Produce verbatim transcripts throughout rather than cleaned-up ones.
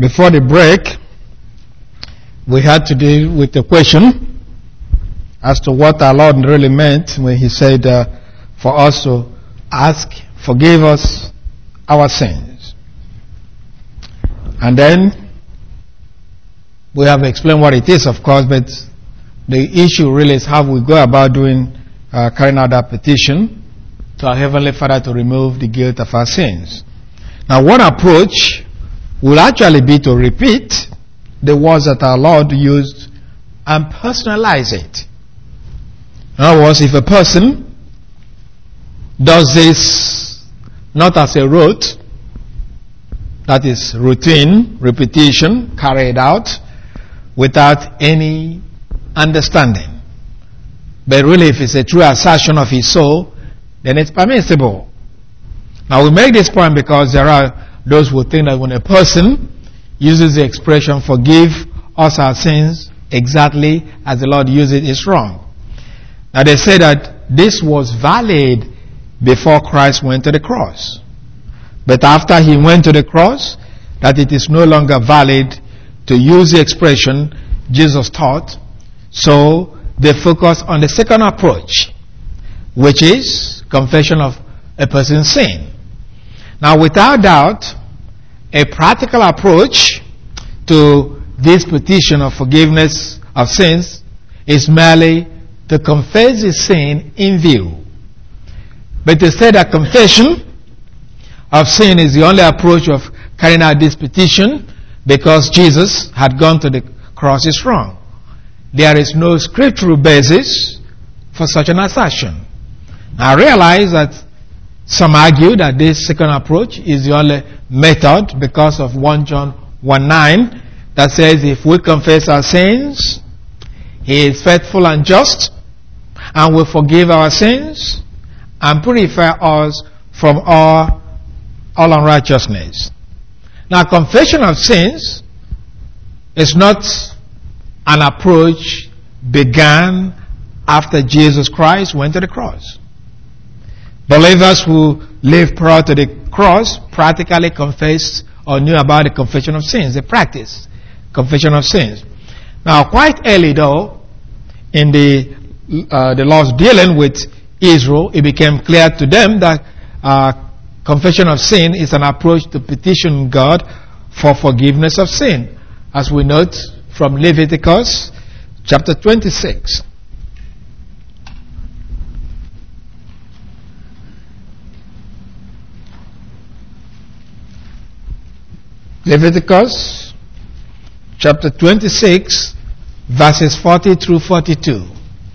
Before the break, we had to deal with the question as to what our Lord really meant when He said uh, for us to ask, forgive us our sins. And then we have explained what it is, of course, but the issue really is how we go about doing, uh, carrying out that petition to our Heavenly Father to remove the guilt of our sins. Now, one approach will actually be to repeat the words that our Lord used and personalize it. In other words, if a person does this not as a rote, that is routine, repetition, carried out without any understanding, but really if it's a true assertion of his soul, then it's permissible. Now we make this point because there are those who think that when a person uses the expression forgive us our sins exactly as the Lord used it, it's wrong. Now they say that this was valid before Christ went to the cross. But after he went to the cross, that it is no longer valid to use the expression Jesus taught. So they focus on the second approach, which is confession of a person's sin. Now, without doubt, a practical approach to this petition of forgiveness of sins is merely to confess his sin in view. But to say that confession of sin is the only approach of carrying out this petition because Jesus had gone to the cross is wrong. There is no scriptural basis for such an assertion. I realize that some argue that this second approach is the only method because of First John one nine that says if we confess our sins, He is faithful and just and will forgive our sins and purify us from all, all unrighteousness. Now, confession of sins is not an approach began after Jesus Christ went to the cross. Believers who lived prior to the cross practically confessed or knew about the confession of sins. They practiced confession of sins. Now, quite early though, in the uh, the Lord's dealing with Israel, it became clear to them that uh, confession of sin is an approach to petition God for forgiveness of sin, as we note from Leviticus chapter twenty-six. Leviticus chapter twenty-six, verses forty through forty-two.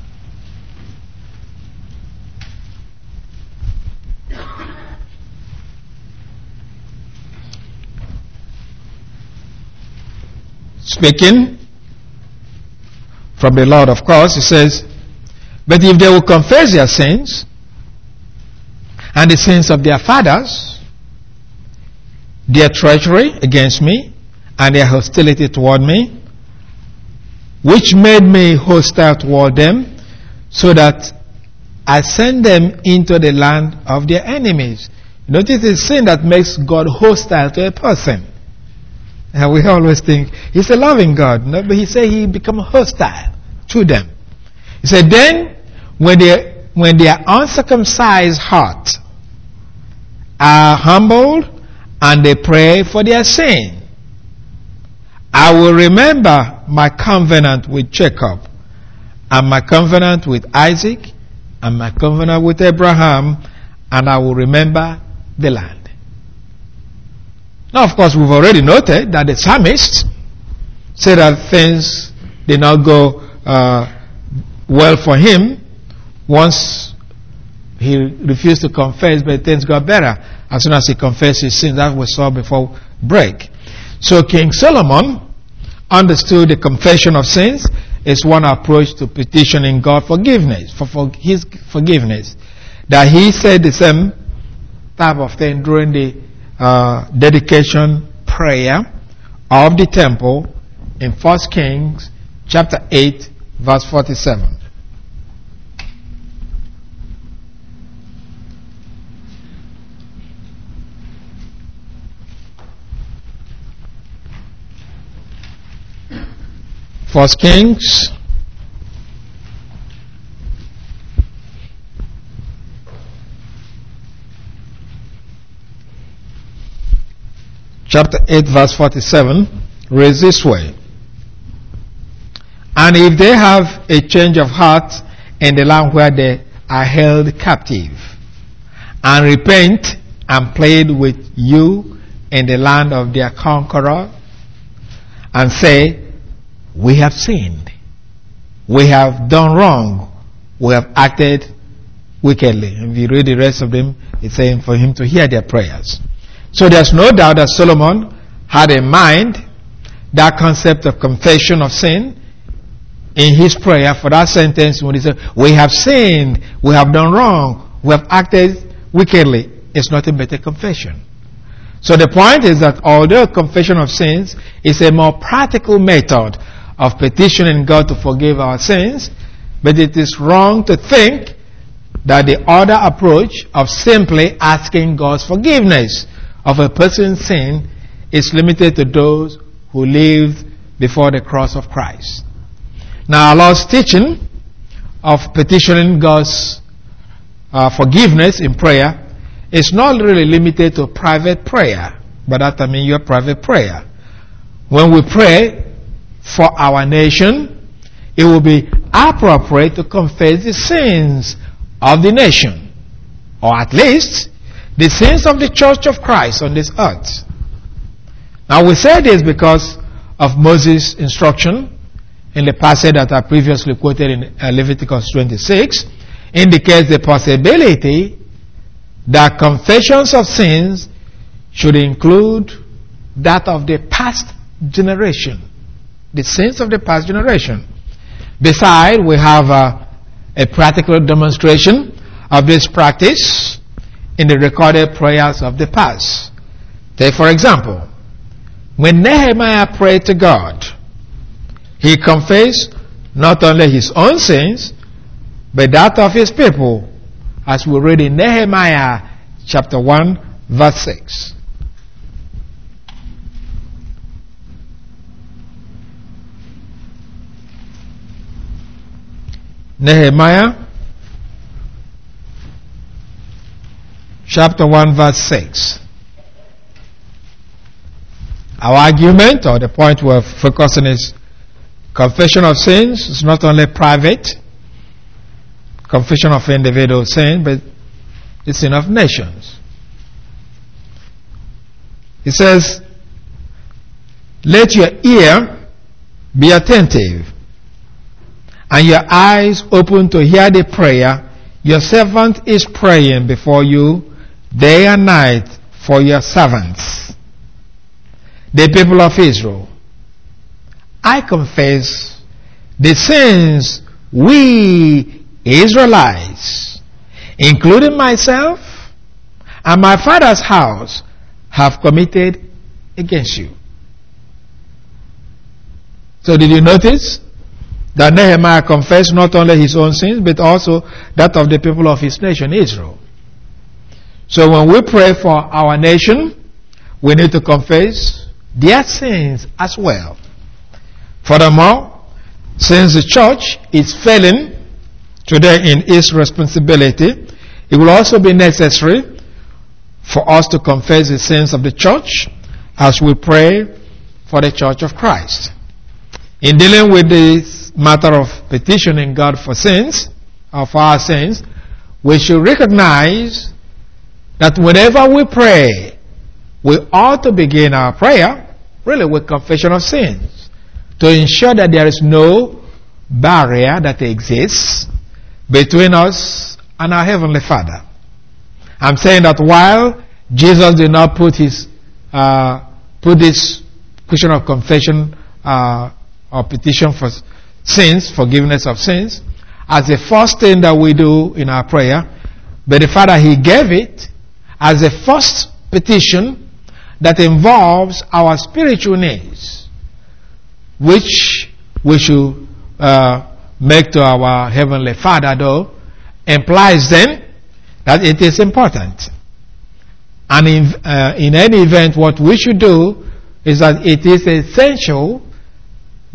Speaking from the Lord, of course, he says, but if they will confess their sins and the sins of their fathers, their treachery against me and their hostility toward me, which made me hostile toward them, so that I send them into the land of their enemies. Notice it's sin that makes God hostile to a person. And we always think He's a loving God. No, but He said He become hostile to them. He said, then when they when their uncircumcised heart are humbled and they pray for their sin, I will remember my covenant with Jacob and my covenant with Isaac and my covenant with Abraham, and I will remember the land. Now, of course, we've already noted that the psalmist said that things did not go uh, well for him once he refused to confess, but things got better as soon as he confessed his sins. That we saw before break. So King Solomon understood the confession of sins is one approach to petitioning God forgiveness, for, for his forgiveness. That he said the same type of thing during the uh, dedication prayer of the temple in First Kings chapter eight, verse forty-seven. First Kings chapter eight verse forty-seven reads this way. And if they have a change of heart in the land where they are held captive, and repent and plead with you in the land of their conqueror, and say, we have sinned, we have done wrong, we have acted wickedly. And if you read the rest of them, it's saying for him to hear their prayers. So there's no doubt that Solomon had in mind that concept of confession of sin in his prayer for that sentence when he said, we have sinned, we have done wrong, we have acted wickedly. It's nothing but a confession. So the point is that although confession of sins is a more practical method of petitioning God to forgive our sins, but it is wrong to think that the other approach of simply asking God's forgiveness of a person's sin is limited to those who lived before the cross of Christ. Now, our Lord's teaching of petitioning God's uh, forgiveness in prayer is not really limited to private prayer, but that I mean your private prayer. When we pray for our nation, it will be appropriate to confess the sins of the nation, or at least the sins of the Church of Christ on this earth. Now we say this because of Moses' instruction in the passage that I previously quoted in Leviticus twenty-six, indicates the possibility that confessions of sins should include that of the past generation, the sins of the past generation. Besides, we have a, a practical demonstration of this practice in the recorded prayers of the past. Take, for example, when Nehemiah prayed to God, he confessed not only his own sins, but that of his people, as we read in Nehemiah chapter one, verse six. Nehemiah chapter one, verse six. Our argument, or the point we're focusing, is confession of sins is not only private, confession of individual sin, but the sin of nations. It says, let your ear be attentive and your eyes open to hear the prayer your servant is praying before you day and night for your servants, the people of Israel. I confess the sins we Israelites, including myself and my father's house, have committed against you. So did you notice that Nehemiah confessed not only his own sins, but also that of the people of his nation, Israel? So when we pray for our nation, we need to confess their sins as well. Furthermore, since the church is failing today in its responsibility, it will also be necessary for us to confess the sins of the church as we pray for the Church of Christ. In dealing with this matter of petitioning God for sins, or for our sins, we should recognize that whenever we pray, we ought to begin our prayer really with confession of sins, to ensure that there is no barrier that exists between us and our Heavenly Father. I'm saying that while Jesus did not put his uh, put this question of confession uh, or petition for sins, forgiveness of sins, as the first thing that we do in our prayer, but the Father, he gave it as a first petition that involves our spiritual needs, which we should uh, make to our Heavenly Father, though, implies then that it is important. And in, uh, in any event, what we should do is that it is essential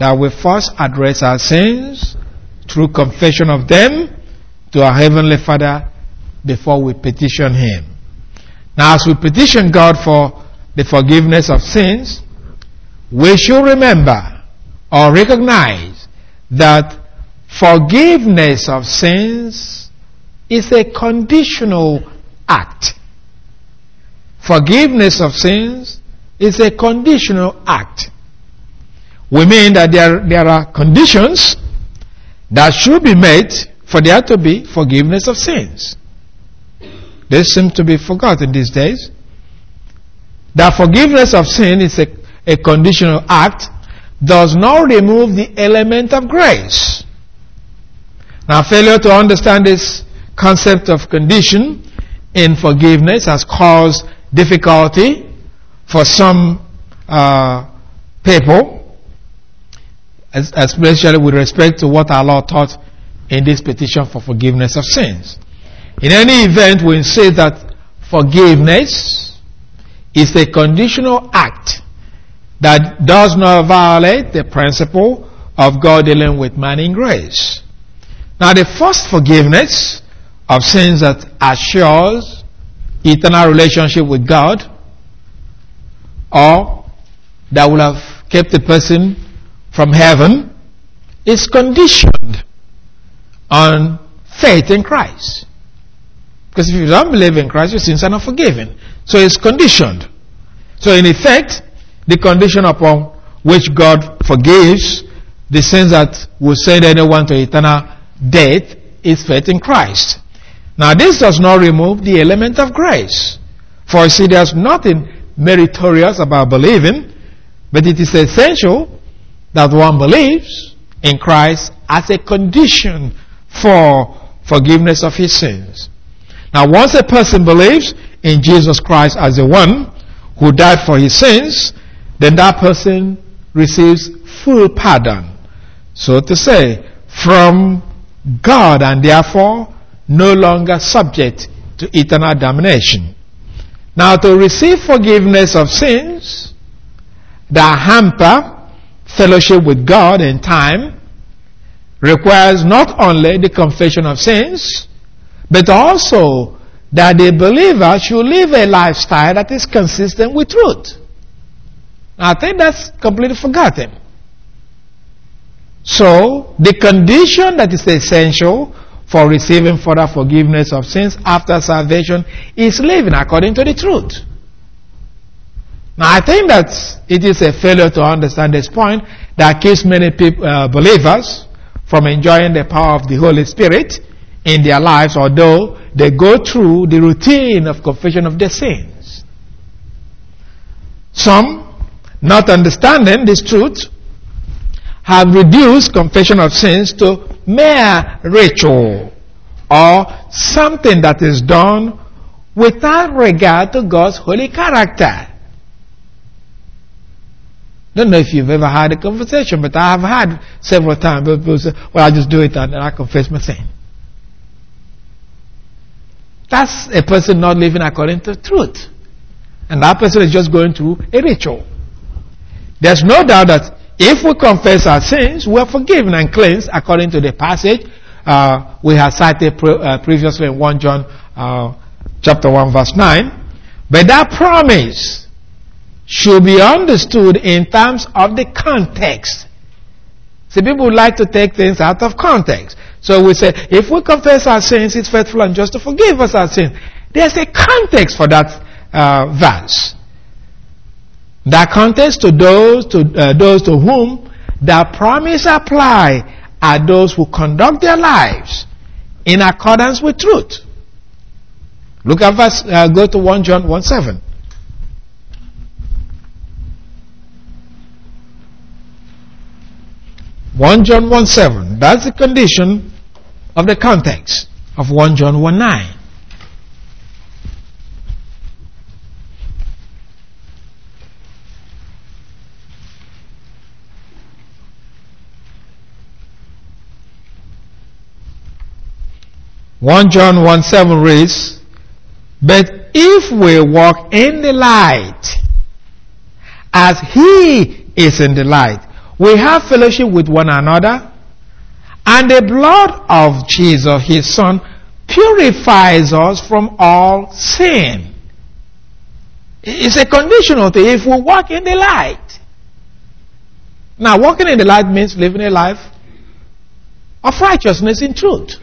that we first address our sins through confession of them to our Heavenly Father before we petition Him. Now, as we petition God for the forgiveness of sins, we should remember or recognize that forgiveness of sins is a conditional act. Forgiveness of sins is a conditional act. We mean that there, there are conditions that should be met for there to be forgiveness of sins. This seems to be forgotten these days. That forgiveness of sin is a, a conditional act does not remove the element of grace. Now, failure to understand this concept of condition in forgiveness has caused difficulty for some uh, people, especially with respect to what our Lord taught in this petition for forgiveness of sins. In any event, we say that forgiveness is a conditional act that does not violate the principle of God dealing with man in grace. Now, the first forgiveness of sins that assures eternal relationship with God, or that will have kept the person from heaven, is conditioned on faith in Christ. Because if you don't believe in Christ, your sins are not forgiven. So it's conditioned. So in effect, the condition upon which God forgives the sins that will send anyone to eternal death is faith in Christ. Now, this does not remove the element of grace. For you see, there's nothing meritorious about believing, but it is essential that one believes in Christ as a condition for forgiveness of his sins. Now, once a person believes in Jesus Christ as the one who died for his sins, then that person receives full pardon, so to say, from God, and therefore no longer subject to eternal damnation. Now, to receive forgiveness of sins that hamper fellowship with God in time requires not only the confession of sins, but also that the believer should live a lifestyle that is consistent with truth. I think that's completely forgotten. So, the condition that is essential for receiving further forgiveness of sins after salvation is living according to the truth. Now, I think that it is a failure to understand this point that keeps many people, uh, believers from enjoying the power of the Holy Spirit in their lives, although they go through the routine of confession of their sins. Some, not understanding this truth, have reduced confession of sins to mere ritual or something that is done without regard to God's holy character. Don't know if you've ever had a conversation, but I have had several times. People say, well, I just do it and I confess my sin. That's a person not living according to truth. And that person is just going through a ritual. There's no doubt that if we confess our sins, we are forgiven and cleansed according to the passage uh, we have cited pre- uh, previously in First John uh, chapter one verse nine. But that promise should be understood in terms of the context. See, people would like to take things out of context. So we say, if we confess our sins, it's faithful and just to forgive us our sins. There's a context for that uh, verse. That context to those to uh, those to whom that promise apply are those who conduct their lives in accordance with truth. Look at verse. Uh, go to First John one seven. First John one seven. That's the condition of the context of First John one nine. First John one seven reads, but if we walk in the light, as he is in the light, we have fellowship with one another, and the blood of Jesus, his Son, purifies us from all sin. It's a conditional thing if we walk in the light. Now, walking in the light means living a life of righteousness in truth.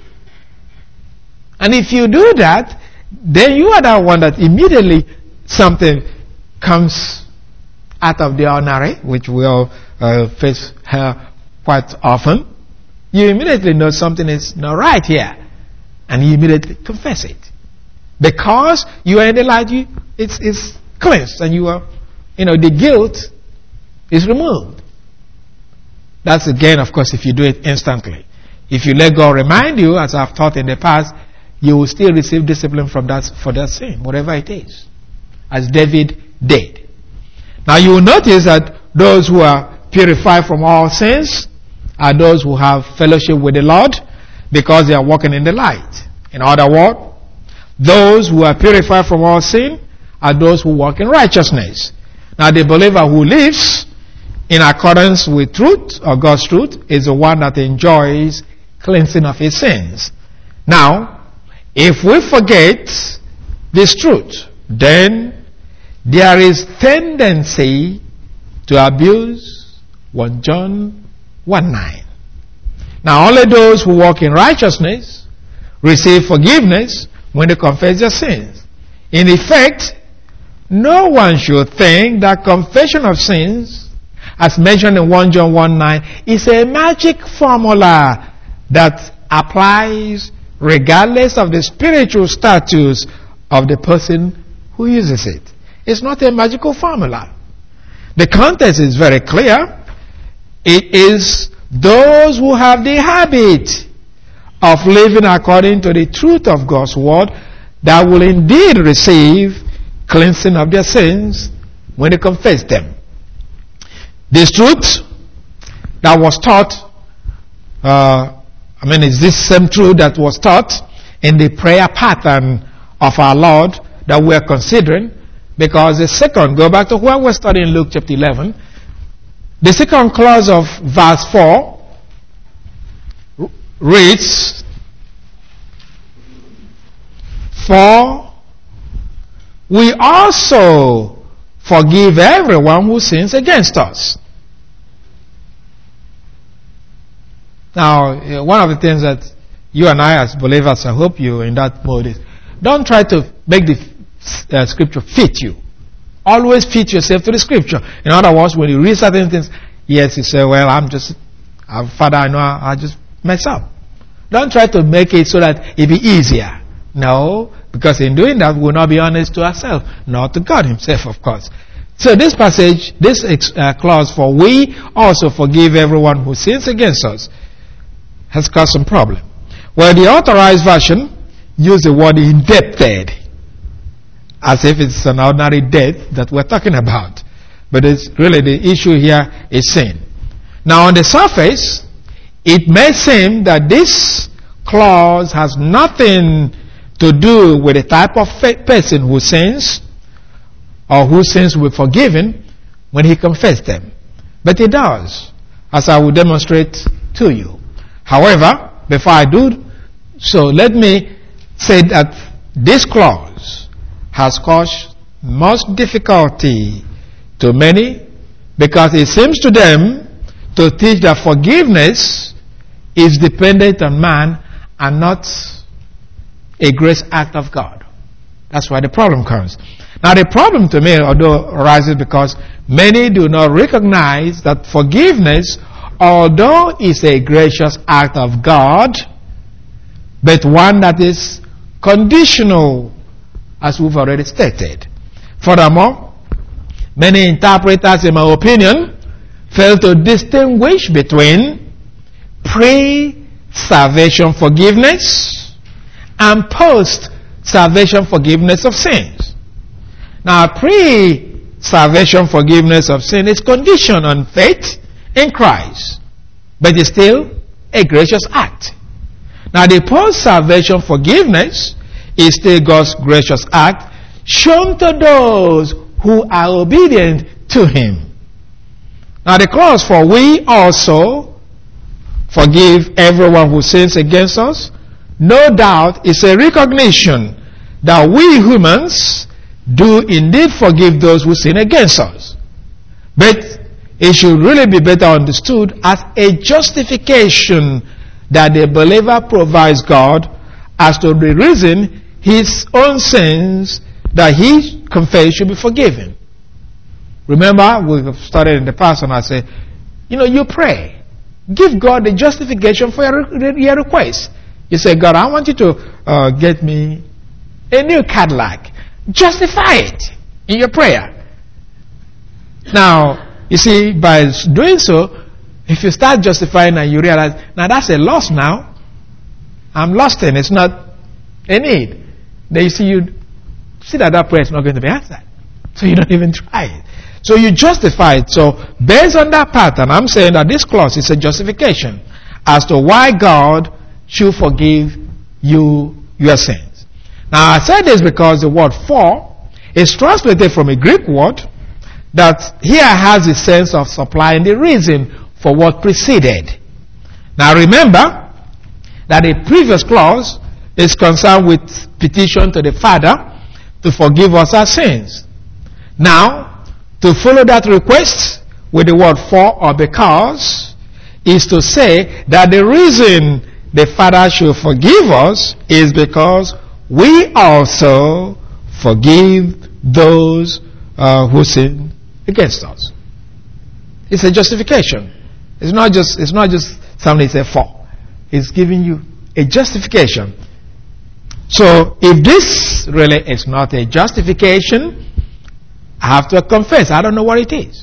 And if you do that, then you are the one that immediately something comes out of the ordinary, which we all uh, face here quite often. You immediately know something is not right here, and you immediately confess it. Because you are in the light, you, it's, it's cleansed, and you are, you know, the guilt is removed. That's again, of course, if you do it instantly. If you let God remind you, as I've taught in the past, you will still receive discipline from that for that sin, whatever it is, as David did. Now you will notice that those who are purified from all sins are those who have fellowship with the Lord because they are walking in the light. In other words, those who are purified from all sin are those who walk in righteousness. Now the believer who lives in accordance with truth, or God's truth, is the one that enjoys cleansing of his sins. Now, if we forget this truth, then there is tendency to abuse First John one nine. Now, only those who walk in righteousness receive forgiveness when they confess their sins. In effect, no one should think that confession of sins, as mentioned in First John one nine, is a magic formula that applies regardless of the spiritual status of the person who uses it. It's not a magical formula. The context is very clear. It is those who have the habit of living according to the truth of God's word that will indeed receive cleansing of their sins when they confess them. This truth that was taught, uh, I mean, it's this same truth that was taught in the prayer pattern of our Lord that we are considering, because the second, go back to where we're studying Luke chapter eleven, the second clause of verse four reads, "For we also forgive everyone who sins against us." Now, one of the things that you and I as believers, I hope you in that mode, is don't try to make the uh, scripture fit you. Always fit yourself to the scripture. In other words, when you read certain things, yes, you say, well, I'm just, uh, Father, I know I, I just mess up. Don't try to make it so that it be easier. No, because in doing that, we will not be honest to ourselves, not to God himself, of course. So this passage, this uh, clause, for we also forgive everyone who sins against us, has caused some problem. Well, the authorized version use the word indebted, as if it's an ordinary debt that we're talking about. But it's really the issue here is sin. Now on the surface, it may seem that this clause has nothing to do with the type of person who sins, or whose sins will be forgiven when he confesses them. But it does, as I will demonstrate to you. However, before I do so, let me say that this clause has caused much difficulty to many, because it seems to them to teach that forgiveness is dependent on man and not a grace act of God. That's why the problem comes. Now the problem to me, although arises because many do not recognize that forgiveness, although it's a gracious act of God, but one that is conditional, as we've already stated. Furthermore, many interpreters, in my opinion, fail to distinguish between pre-salvation forgiveness and post-salvation forgiveness of sins. Now, pre-salvation forgiveness of sin is conditioned on faith in Christ, but it's still a gracious act. Now, the post-salvation forgiveness is still God's gracious act shown to those who are obedient to Him. Now the clause for we also forgive everyone who sins against us, no doubt is a recognition that we humans do indeed forgive those who sin against us. But it should really be better understood as a justification that the believer provides God as to the reason his own sins that he confessed should be forgiven. Remember, we've studied in the past and I said, you know, you pray. Give God the justification for your, your request. You say, God, I want you to uh, get me a new Cadillac. Justify it in your prayer. Now, you see, by doing so, if you start justifying and you realize, now that's a loss now. I'm lost in, it's not a need. Then you see, you see that that prayer is not going to be answered. So you don't even try it. So you justify it. So based on that pattern, I'm saying that this clause is a justification as to why God should forgive you your sins. Now I said this because the word for is translated from a Greek word that here has a sense of supplying the reason for what preceded. Now remember that the previous clause is concerned with petition to the Father to forgive us our sins. Now, to follow that request with the word for or because is to say that the reason the Father should forgive us is because we also forgive those uh, who sin against us. It's a justification. It's not just it's not just something it's a for. It's giving you a justification. So if this really is not a justification, I have to confess, I don't know what it is.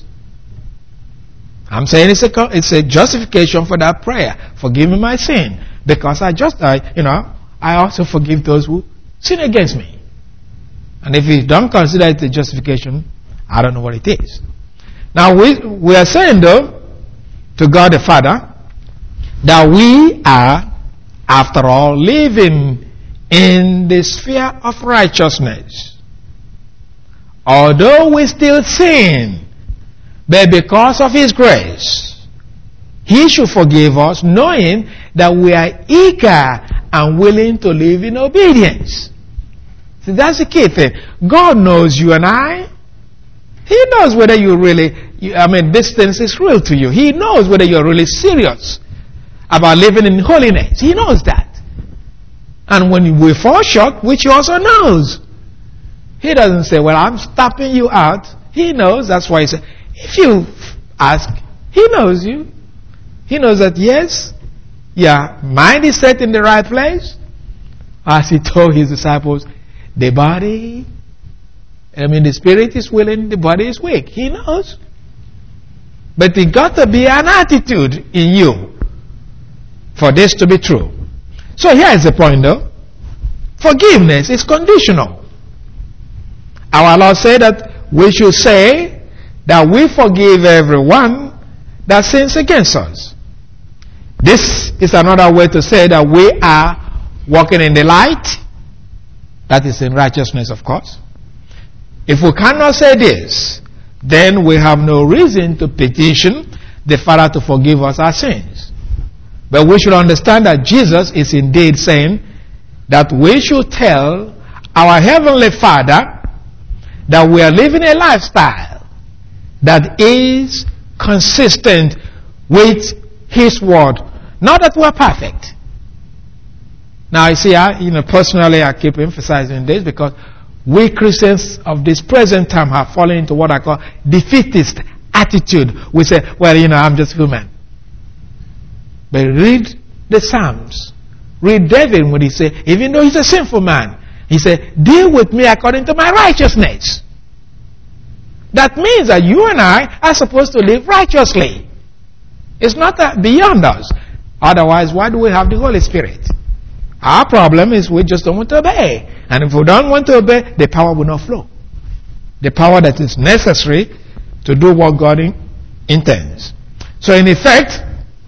I'm saying it's a it's a justification for that prayer. Forgive me my sin, because I just I you know I also forgive those who sin against me. And if you don't consider it a justification, I don't know what it is. Now we we are saying though to God the Father that we are, after all, living in the sphere of righteousness. Although we still sin, but because of His grace, He should forgive us, knowing that we are eager and willing to live in obedience. See, that's the key thing. God knows you and I. He knows whether you really, you, I mean, distance is real to you. He knows whether you're really serious about living in holiness. He knows that. And when we fall short, which He also knows, He doesn't say, well, I'm stopping you out. He knows. That's why He said, if you ask, He knows you. He knows that, yes, your mind is set in the right place. As He told His disciples, the body, I mean, the spirit is willing, the body is weak. He knows. But there got to be an attitude in you for this to be true. So here is the point though. Forgiveness is conditional. Our Lord said that we should say that we forgive everyone that sins against us. This is another way to say that we are walking in the light. That is in righteousness, of course. If we cannot say this, then we have no reason to petition the Father to forgive us our sins. But we should understand that Jesus is indeed saying that we should tell our Heavenly Father that we are living a lifestyle that is consistent with His Word. Not that we are perfect. Now, you see, I, you know, personally, I keep emphasizing this because we Christians of this present time have fallen into what I call defeatist attitude. We say, well, you know, I'm just human. But read the Psalms. Read David when he said, even though he's a sinful man, he said, deal with me according to my righteousness. That means that you and I are supposed to live righteously. It's not that beyond us. Otherwise, why do we have the Holy Spirit? Our problem is we just don't want to obey. And if we don't want to obey, the power will not flow. The power that is necessary to do what God in, intends. So in effect,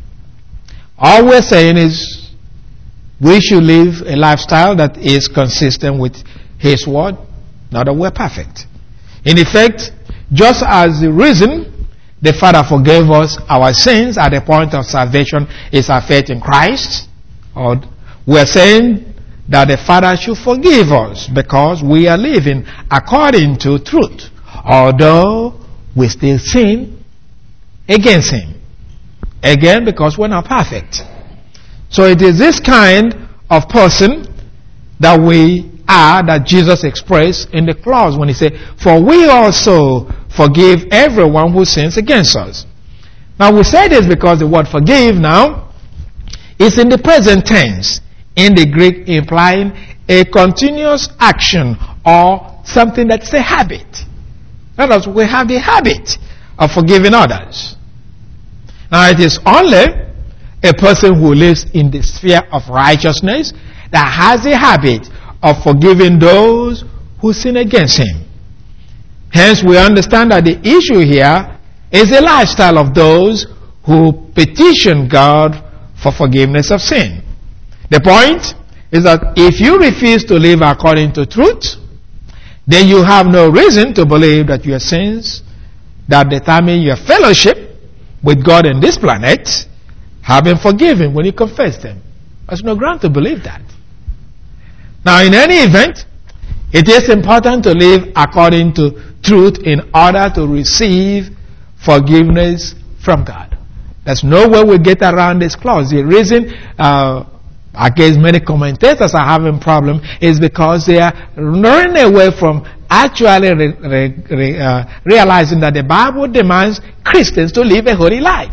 all we're saying is we should live a lifestyle that is consistent with His Word, not that we're perfect. In effect, just as the reason the Father forgave us our sins at the point of salvation is our faith in Christ? Or we're saying that the Father should forgive us because we are living according to truth, although we still sin against Him. Again, because we're not perfect. So it is this kind of person that we are, that Jesus expressed in the clause when He said, for we also forgive everyone who sins against us. Now we say this because the word forgive now is in the present tense, in the Greek implying a continuous action or something that's a habit. In other words, we have the habit of forgiving others. Now it is only a person who lives in the sphere of righteousness that has a habit of forgiving those who sin against him. Hence, we understand that the issue here is the lifestyle of those who petition God for forgiveness of sin. The point is that if you refuse to live according to truth, then you have no reason to believe that your sins that determine your fellowship with God in this planet have been forgiven when you confess them. There's no ground to believe that. Now, in any event, it is important to live according to truth in order to receive forgiveness from God. There's no way we get around this clause. The reason, uh, I guess many commentators are having problem is because they are running away from actually re- re- re- uh, realizing that the Bible demands Christians to live a holy life.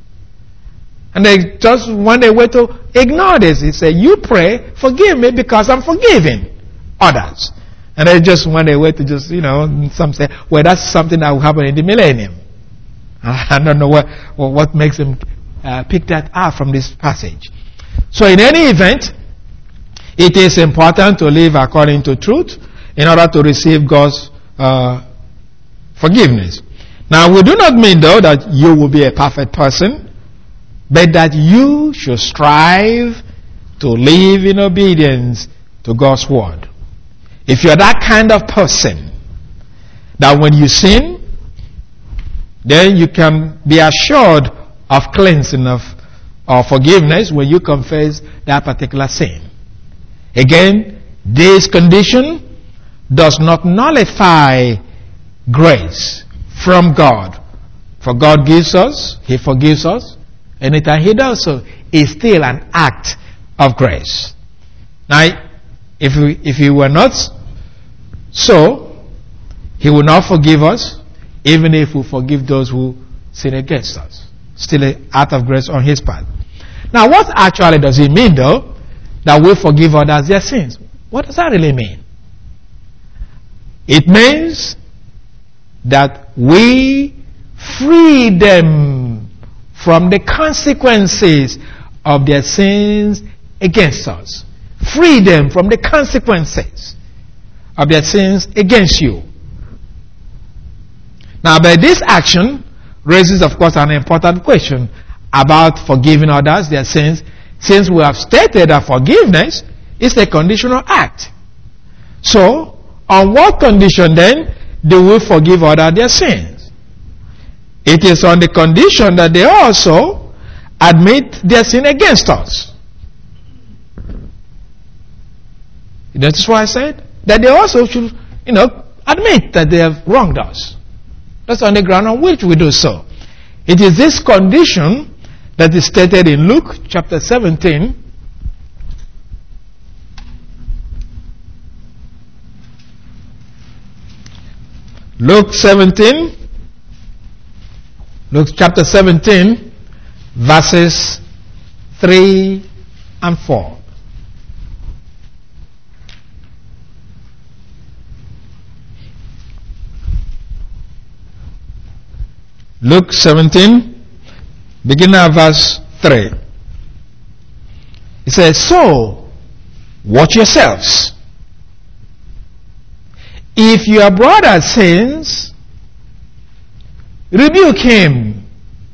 And they just want a way to ignore this. They say, you pray, forgive me because I'm forgiving others. And they just want a way to just, you know, some say, well, that's something that will happen in the millennium. I don't know what, what makes them uh, pick that out from this passage. So in any event, it is important to live according to truth in order to receive God's uh, forgiveness. Now, we do not mean, though, that you will be a perfect person, but that you should strive to live in obedience to God's word. If you're that kind of person, that when you sin, then you can be assured of cleansing, of, of forgiveness when you confess that particular sin. Again, this condition does not nullify grace from God. For God gives us, He forgives us. Anytime He does so, it's still an act of grace. Now, if we, if He were not so, He will not forgive us, even if we forgive those who sin against us. Still an act of grace on His part. Now, what actually does it mean, though, that we forgive others their sins? What does that really mean? It means that we free them from the consequences of their sins against us. Free them from the consequences of their sins against you. Now, by this action raises, of course, an important question about forgiving others their sins, since we have stated that forgiveness is a conditional act. So, on what condition then do we forgive others their sins? It is on the condition that they also admit their sin against us. That's why I said that they also should, you know, admit that they have wronged us. That's on the ground on which we do so. It is this condition that is stated in Luke chapter seventeen. Luke seventeen. Luke chapter seventeen, verses three and four. Luke seventeen, beginning at verse three. It says, so, watch yourselves. If your brother sins, rebuke him.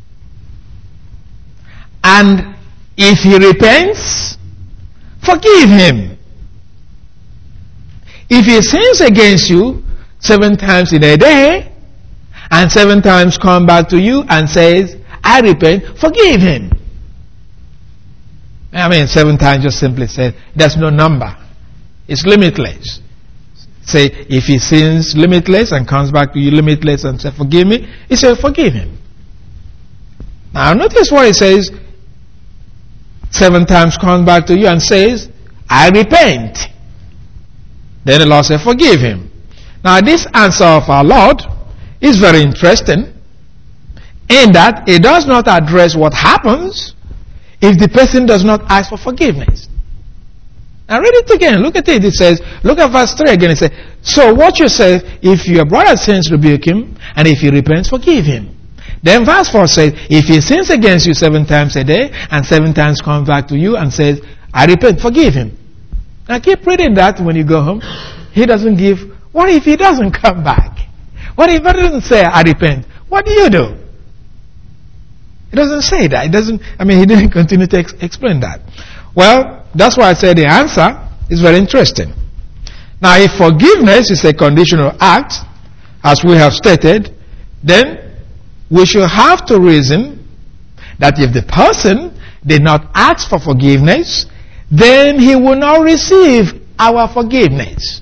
And if he repents, forgive him. If he sins against you seven times in a day, and seven times come back to you and says, I repent, forgive him. I mean, seven times just simply says, there's no number. It's limitless. Say, if he sins limitless and comes back to you limitless and says, forgive me, he says, forgive him. Now notice what he says, seven times comes back to you and says, I repent. Then the Lord said, forgive him. Now this answer of our Lord is very interesting in that it does not address what happens if the person does not ask for forgiveness. Now read it again. Look at it. It says, look at verse three again. It says, so what you say, if your brother sins, rebuke him, and if he repents, forgive him. Then verse four says, if he sins against you seven times a day, and seven times comes back to you and says, I repent, forgive him. Now keep reading that when you go home. He doesn't give. What if he doesn't come back? What if he doesn't say, I repent? What do you do? It doesn't say that. It doesn't, I mean, he didn't continue to ex- explain that. Well, that's why I said the answer is very interesting. Now, if forgiveness is a conditional act, as we have stated, then we should have to reason that if the person did not ask for forgiveness, then he will not receive our forgiveness.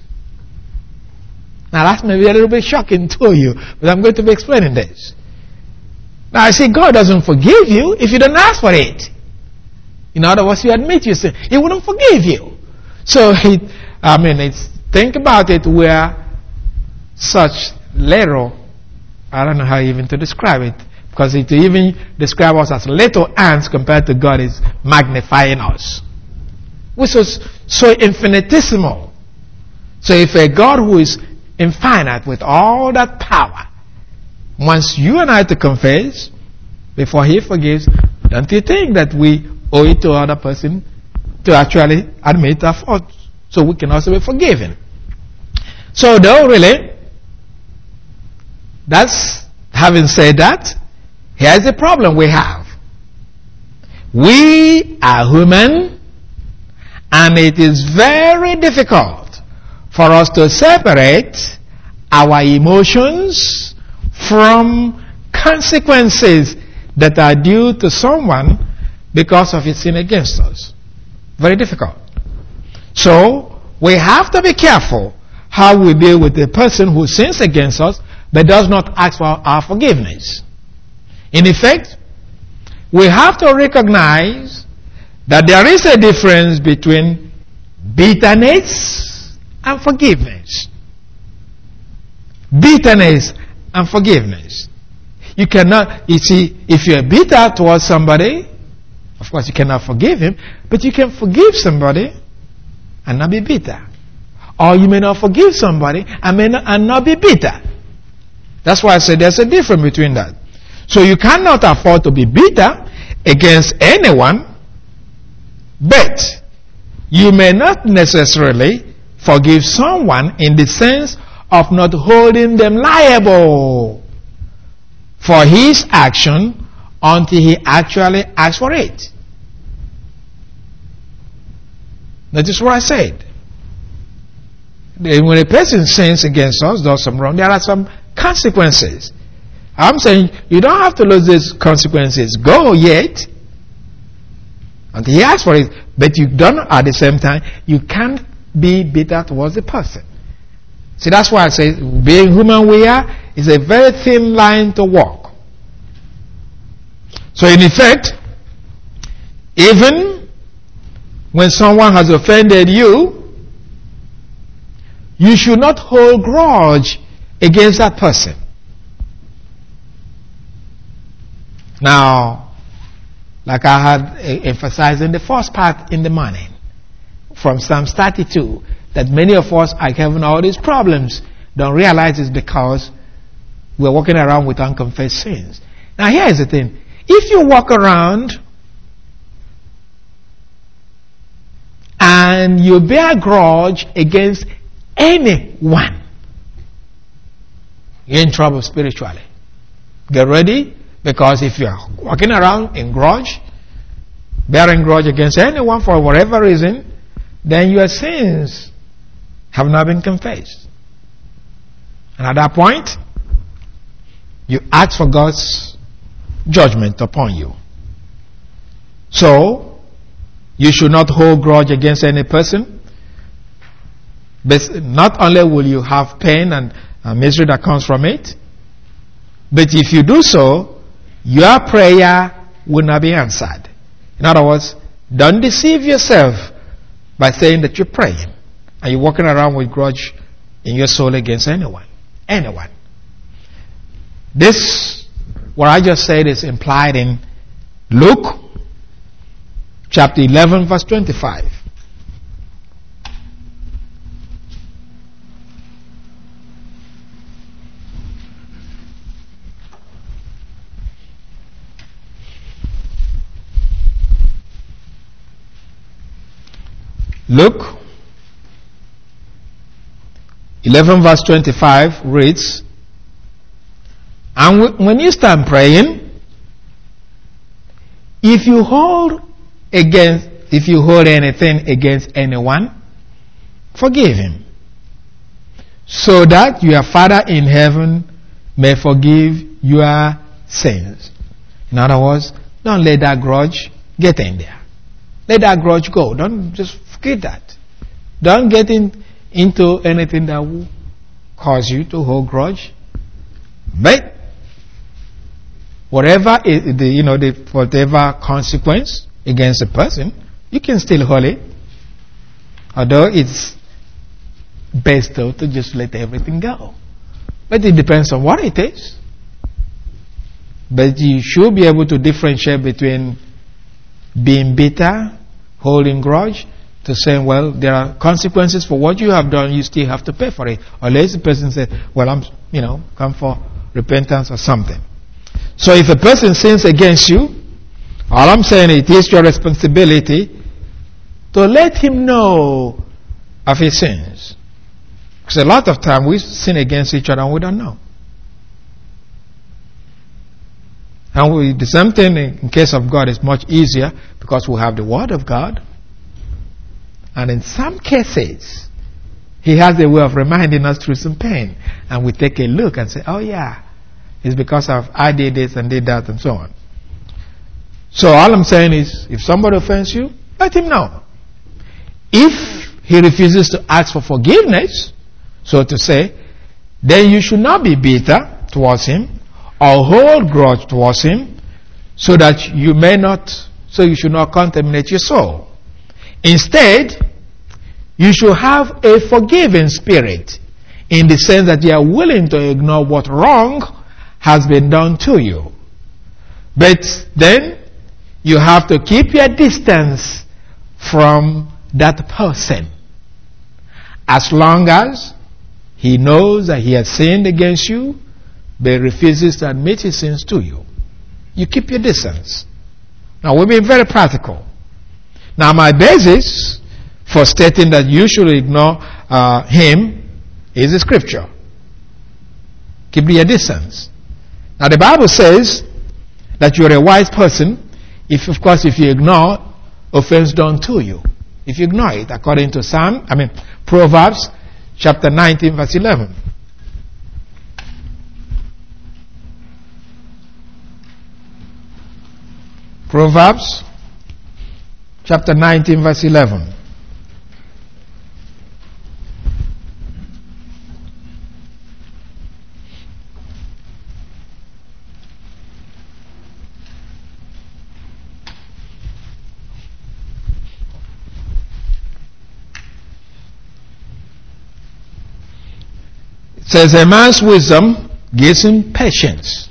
Now, that's maybe a little bit shocking to you, but I'm going to be explaining this. Now, I say God doesn't forgive you if you don't ask for it. In other words, you admit you sin, he wouldn't forgive you. So, he, I mean, it's, think about it where such little, I don't know how even to describe it, because it even describe us as little ants compared to God is magnifying us. Which is so infinitesimal. So if a God who is infinite with all that power wants you and I to confess before he forgives, don't you think that we owe it to other person to actually admit our fault so we can also be forgiven? So though really, that's, having said that, here's the problem we have. We are human, and it is very difficult for us to separate our emotions from consequences that are due to someone because of his sin against us. Very difficult. So, we have to be careful how we deal with a person who sins against us but does not ask for our forgiveness. In effect, we have to recognize that there is a difference between bitterness and forgiveness. Bitterness and forgiveness. You cannot, you see, if you're bitter towards somebody, of course you cannot forgive him, but you can forgive somebody and not be bitter. Or you may not forgive somebody and, may not, and not be bitter. That's why I said there's a difference between that. So you cannot afford to be bitter against anyone, but you may not necessarily forgive someone in the sense of not holding them liable for his action until he actually asks for it. Notice what I said. When a person sins against us, does some wrong, there are some consequences. I'm saying you don't have to let these consequences go yet until he asks for it, but you don't at the same time, you can't be bitter towards the person. See, that's why I say being human we are is a very thin line to walk. So in effect, even when someone has offended you, you should not hold grudge against that person. Now, like I had emphasized in the first part in the morning, from Psalms thirty-two, that many of us are having all these problems, don't realize it's because we're walking around with unconfessed sins. Now here's the thing. If you walk around and you bear grudge against anyone, you're in trouble spiritually. Get ready, because if you're walking around in grudge, bearing grudge against anyone for whatever reason, then your sins have not been confessed. And at that point, You ask for God's judgment upon you. So, you should not hold grudge against any person. But not only will you have pain and, and misery that comes from it, but if you do so, your prayer will not be answered. In other words, don't deceive yourself by saying that you're praying and you're walking around with grudge in your soul against anyone. Anyone. This, what I just said, is implied in Luke chapter eleven, verse twenty-five. Luke eleven, verse twenty-five reads, and when you stand praying, if you hold against, if you hold anything against anyone, forgive him, so that your Father in heaven may forgive your sins. In other words, don't let that grudge get in there. Let that grudge go. Don't just forget that. Don't get in, into anything that will cause you to hold grudge. But whatever is the, you know, the whatever consequence against a person, you can still hold it. Although it's best though to just let everything go. But it depends on what it is. But you should be able to differentiate between being bitter, holding grudge, to saying, well, there are consequences for what you have done, you still have to pay for it. Unless the person said, well, I'm, you know, come for repentance or something. So if a person sins against you, all I'm saying, it is your responsibility to let him know of his sins. Because a lot of time we sin against each other and we don't know. And we, the same thing in case of God is much easier because we have the Word of God. And in some cases, He has a way of reminding us through some pain. And we take a look and say, oh yeah, it's because of I did this and did that and so on. So all I'm saying is, if somebody offends you, let him know. If he refuses to ask for forgiveness, so to say, then you should not be bitter towards him or hold grudge towards him, so that you may not, so you should not contaminate your soul. Instead, you should have a forgiving spirit, in the sense that you are willing to ignore what wrong has been done to you. But then, you have to keep your distance from that person. As long as he knows that he has sinned against you, but refuses to admit his sins to you, you keep your distance. Now, we're being very practical. Now, my basis for stating that you should ignore uh, him is the scripture. Keep your distance. Now, the Bible says that you're a wise person if, of course, if you ignore offense done to you. If you ignore it, according to Psalm, I mean, Proverbs chapter nineteen, verse eleven. Proverbs chapter nineteen, verse eleven. It says, a man's wisdom gives him patience.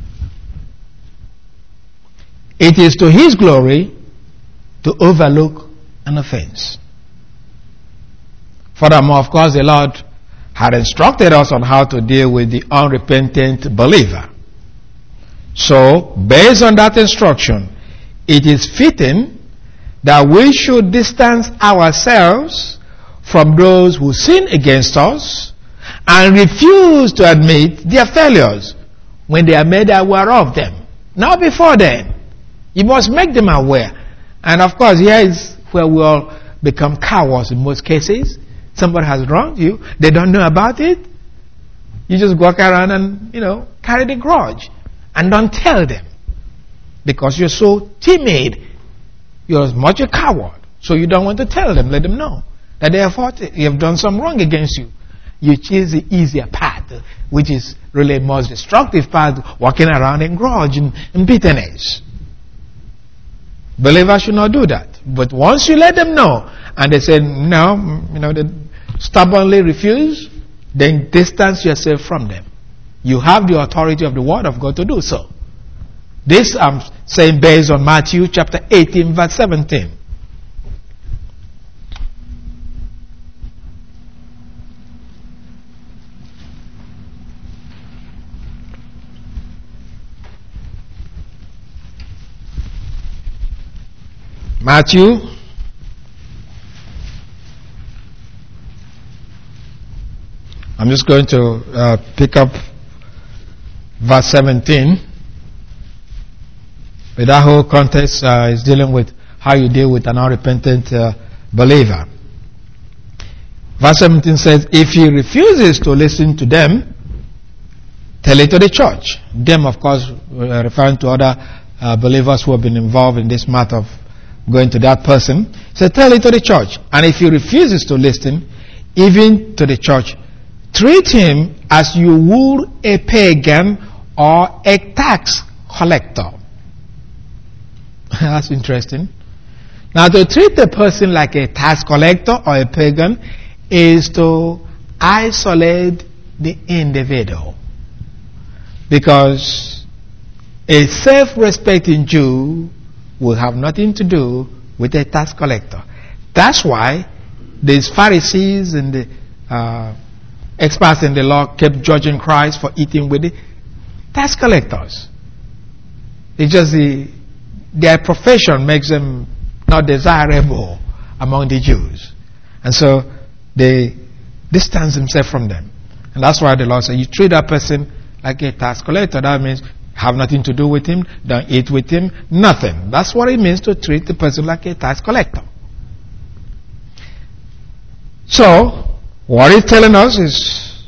It is to his glory to overlook an offense. Furthermore, of course, the Lord had instructed us on how to deal with the unrepentant believer. So, based on that instruction, it is fitting that we should distance ourselves from those who sin against us and refuse to admit their failures when they are made aware of them. Not before then. You must make them aware. And of course, here is where we all become cowards in most cases. Somebody has wronged you. They don't know about it. You just walk around and, you know, carry the grudge and don't tell them because you're so timid. You're as much a coward, so you don't want to tell them. Let them know that they have fought, you have done some wrong against you. You choose the easier path, which is really the most destructive path, walking around in grudge and, and bitterness. Believers should not do that. But once you let them know, and they say no, you know, they stubbornly refuse, then distance yourself from them. You have the authority of the Word of God to do so. This I'm saying based on Matthew chapter eighteen, verse seventeen. Matthew I'm just going to uh, pick up verse seventeen. But that whole context uh, is dealing with how you deal with an unrepentant uh, believer. Verse seventeen says, if he refuses to listen to them, tell it to the church. Them, of course, uh, referring to other uh, believers who have been involved in this matter of going to that person. So tell it to the church. And if he refuses to listen, even to the church, treat him as you would a pagan or a tax collector. That's interesting. Now, to treat a person like a tax collector or a pagan is to isolate the individual. Because a self-respecting Jew will have nothing to do with a tax collector. That's why these Pharisees and the uh, experts in the law kept judging Christ for eating with the tax collectors. It's just the their profession makes them not desirable among the Jews. And so they distance themselves from them. And that's why the Lord said, you treat that person like a tax collector. That means have nothing to do with him, don't eat with him, nothing. That's what it means to treat the person like a tax collector. So, what he's telling us is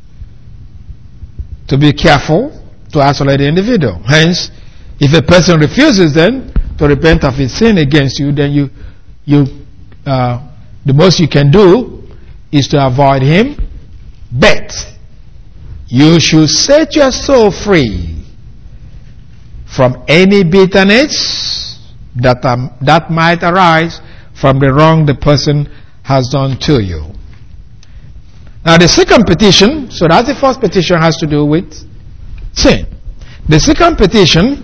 to be careful to isolate the individual. Hence, if a person refuses then to repent of his sin against you, then you, you, uh, the most you can do is to avoid him. But you should set your soul free from any bitterness that um, that might arise from the wrong the person has done to you. Now the second petition, so that's the first petition, has to do with sin. The second petition,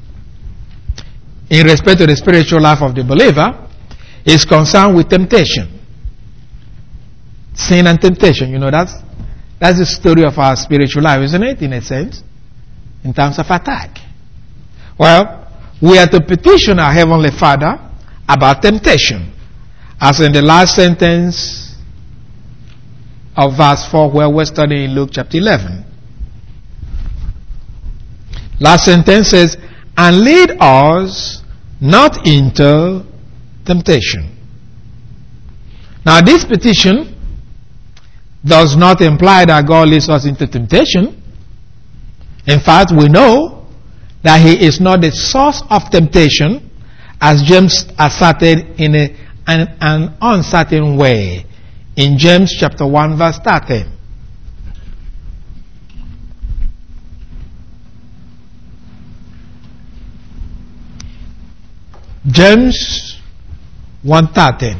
in respect to the spiritual life of the believer, is concerned with temptation. Sin and temptation, you know, that's that's the story of our spiritual life, isn't it, in a sense, in terms of attack. Well, we are to petition our Heavenly Father about temptation, as in the last sentence of verse four, where we're studying Luke chapter eleven. Last sentence says, and lead us not into temptation. Now this petition does not imply that God leads us into temptation. In fact, we know that He is not the source of temptation, as James asserted in a, an, an uncertain way in James chapter one verse thirteen. James one thirteen.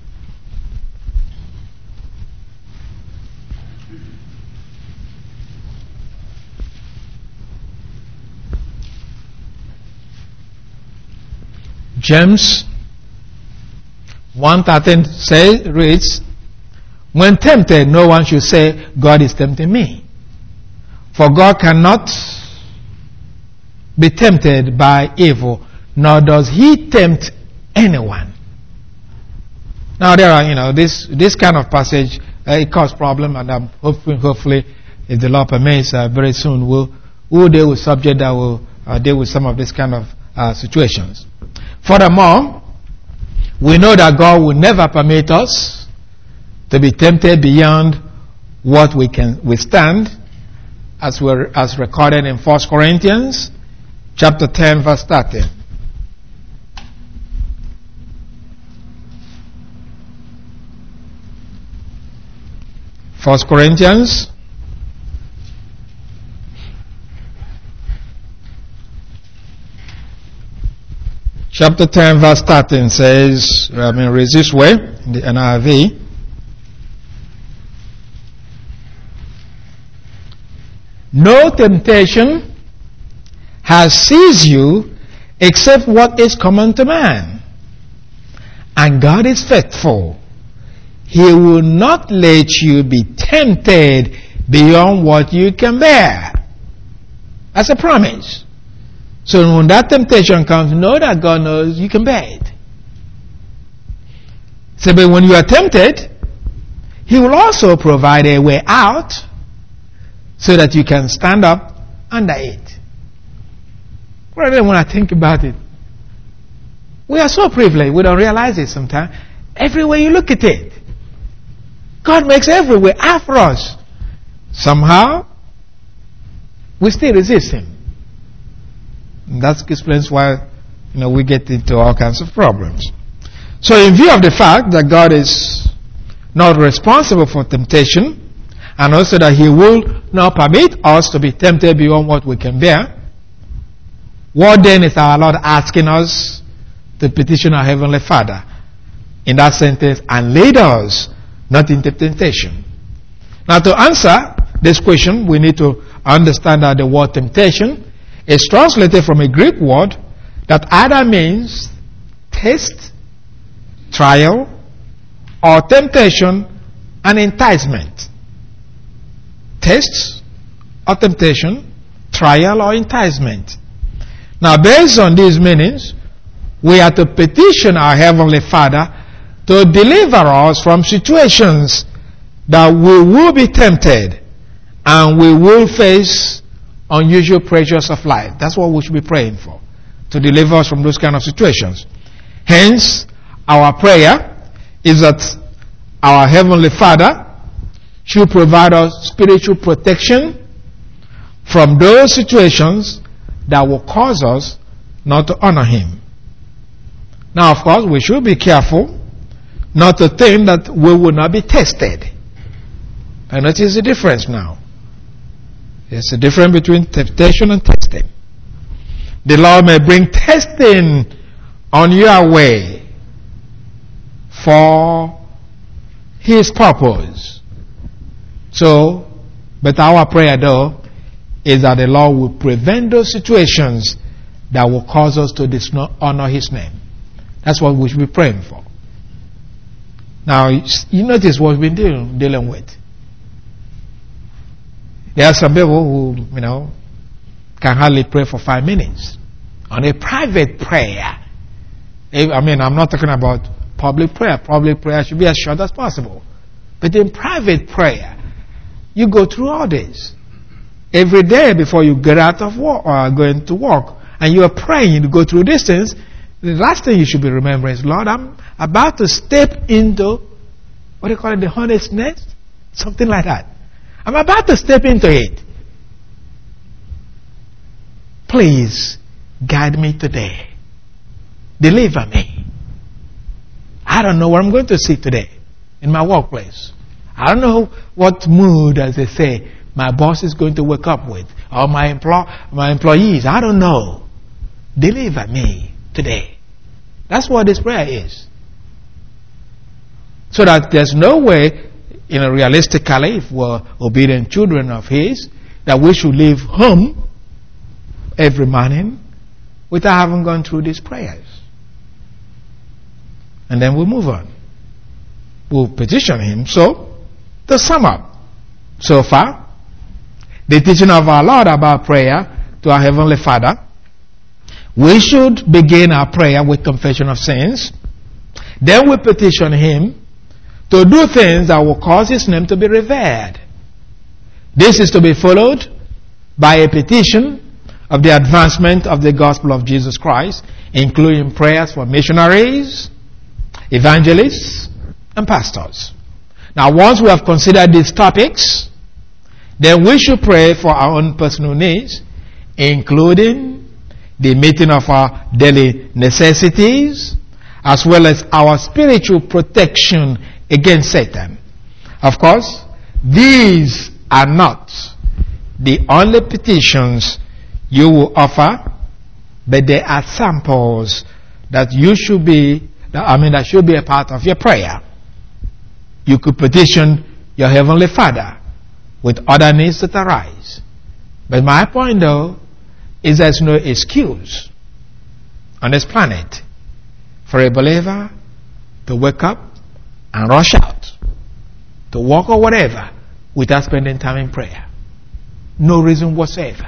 James one thirteen says, reads, when tempted, no one should say, God is tempting me. For God cannot be tempted by evil, nor does He tempt anyone. Now there are, you know, this this kind of passage, uh, it causes problem, and I'm hoping, hopefully, if the Lord permits, uh, very soon we'll, we'll deal with subject that will uh, deal with some of this kind of uh, situations. Furthermore, we know that God will never permit us to be tempted beyond what we can withstand, as were as recorded in First Corinthians chapter ten, verse thirteen. First Corinthians chapter ten, verse thirteen says, I mean, reads this way in the N I V. No temptation has seized you except what is common to man. And God is faithful. He will not let you be tempted beyond what you can bear. That's a promise. So when that temptation comes, know that God knows you can bear it. So, but when you are tempted, He will also provide a way out so that you can stand up under it. Rather, when I think about it, we are so privileged, we don't realize it sometimes. Everywhere you look at it, God makes every way out for us. Somehow, we still resist Him. And that explains why, you know, we get into all kinds of problems. So in view of the fact that God is not responsible for temptation, and also that He will not permit us to be tempted beyond what we can bear, what then is our Lord asking us to petition our Heavenly Father in that sentence, and lead us not into temptation? Now, to answer this question, we need to understand that the word temptation is translated from a Greek word that either means test, trial, or temptation and enticement. Test or temptation, trial or enticement. Now, based on these meanings, we are to petition our Heavenly Father to deliver us from situations that we will be tempted and we will face unusual pressures of life. That's what we should be praying for, to deliver us from those kind of situations. Hence, our prayer is that our Heavenly Father should provide us spiritual protection from those situations that will cause us not to honor Him. Now, of course, we should be careful not to think that we will not be tested. And notice the difference now. There's a difference between temptation and testing. The Lord may bring testing on your way for His purpose. So, but our prayer though is that the Lord will prevent those situations that will cause us to dishonor His name. That's what we should be praying for. Now, you notice what we've been dealing, dealing with. There are some people who, you know, can hardly pray for five minutes. On a private prayer. I mean, I'm not talking about public prayer. Public prayer should be as short as possible. But in private prayer, you go through all this. Every day before you get out of work or going to work, and you are praying to go through this things, the last thing you should be remembering is, Lord, I'm about to step into, what do you call it, the hornet's nest? Something like that. I'm about to step into it. Please guide me today. Deliver me. I don't know what I'm going to see today in my workplace. I don't know what mood, as they say, my boss is going to wake up with, or my employ- my employees. I don't know. Deliver me today. That's what this prayer is. So that there's no way, you know, realistically, if we're obedient children of His, that we should leave home every morning without having gone through these prayers. And then we'll move on. We'll petition Him. So, to sum up, so far, the teaching of our Lord about prayer to our Heavenly Father, we should begin our prayer with confession of sins. Then we petition Him to do things that will cause His name to be revered. This is to be followed by a petition of the advancement of the gospel of Jesus Christ, including prayers for missionaries, evangelists, and pastors. Now, once we have considered these topics, then we should pray for our own personal needs, including the meeting of our daily necessities, as well as our spiritual protection against Satan. Of course, these are not the only petitions you will offer, but they are samples that you should be, I mean, that should be a part of your prayer. You could petition your Heavenly Father with other needs that arise. But my point, though, is there's no excuse on this planet for a believer to wake up and rush out, to walk or whatever, without spending time in prayer. No reason whatsoever.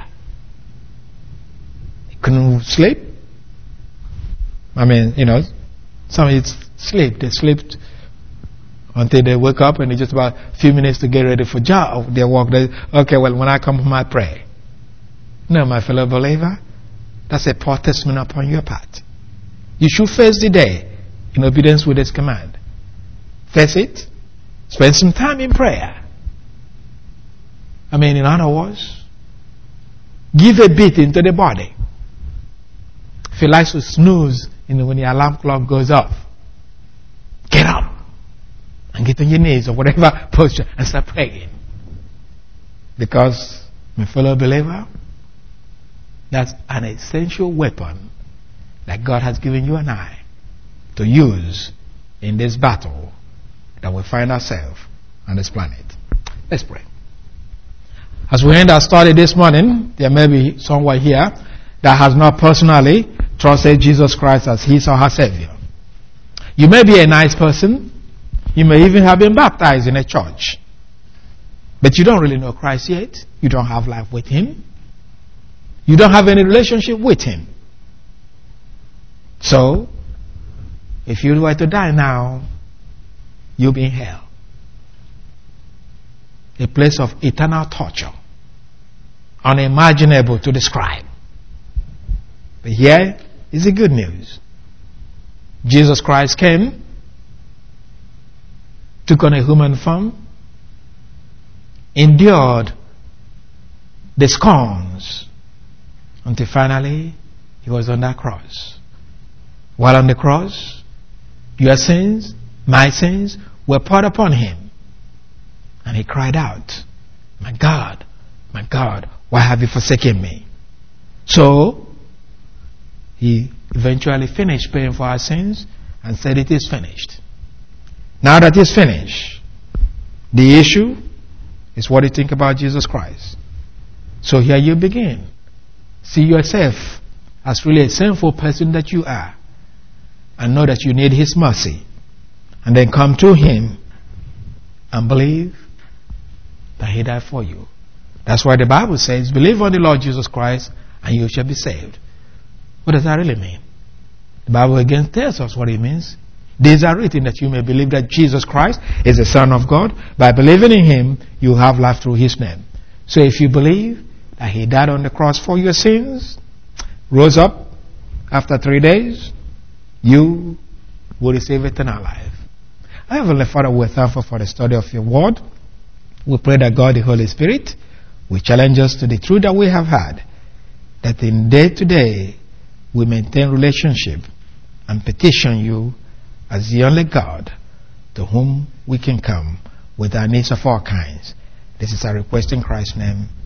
You couldn't sleep. I mean, you know, some of sleep. They sleep until they wake up, and it's just about a few minutes to get ready for job. They walk. They, okay, well, when I come home, I pray. No, my fellow believer, that's a poor testament upon your part. You should face the day in obedience with His command. Face it. Spend some time in prayer. I mean, in other words, give a beating to the body. If you like to snooze, you know, when the alarm clock goes off, get up and get on your knees or whatever posture and start praying. Because, my fellow believer, that's an essential weapon that God has given you and I to use in this battle that we find ourselves on this planet. Let's pray. As we end our study this morning, there may be someone here that has not personally trusted Jesus Christ as his or her Savior. You may be a nice person. You may even have been baptized in a church. But you don't really know Christ yet. You don't have life with Him. You don't have any relationship with Him. So, if you were to die now, you'll be in hell. A place of eternal torture. Unimaginable to describe. But here is the good news. Jesus Christ came, took on a human form, endured the scorns, until finally He was on that cross. While on the cross, your sins, my sins, were poured upon Him. And He cried out, "My God, my God, why have you forsaken me?" So, He eventually finished paying for our sins and said, "It is finished." Now that it's finished, the issue is what you think about Jesus Christ. So here you begin. See yourself as really a sinful person that you are, and know that you need His mercy. And then come to Him and believe that He died for you. That's why the Bible says, believe on the Lord Jesus Christ and you shall be saved. What does that really mean? The Bible again tells us what it means. These are written that you may believe that Jesus Christ is the Son of God. By believing in Him, you have life through His name. So if you believe that He died on the cross for your sins, rose up after three days, you will receive eternal life. Heavenly Father, we're thankful for the study of Your Word. We pray that God, the Holy Spirit, will challenge us to the truth that we have had, that in day to day we maintain relationship and petition You as the only God to whom we can come with our needs of all kinds. This is our request in Christ's name.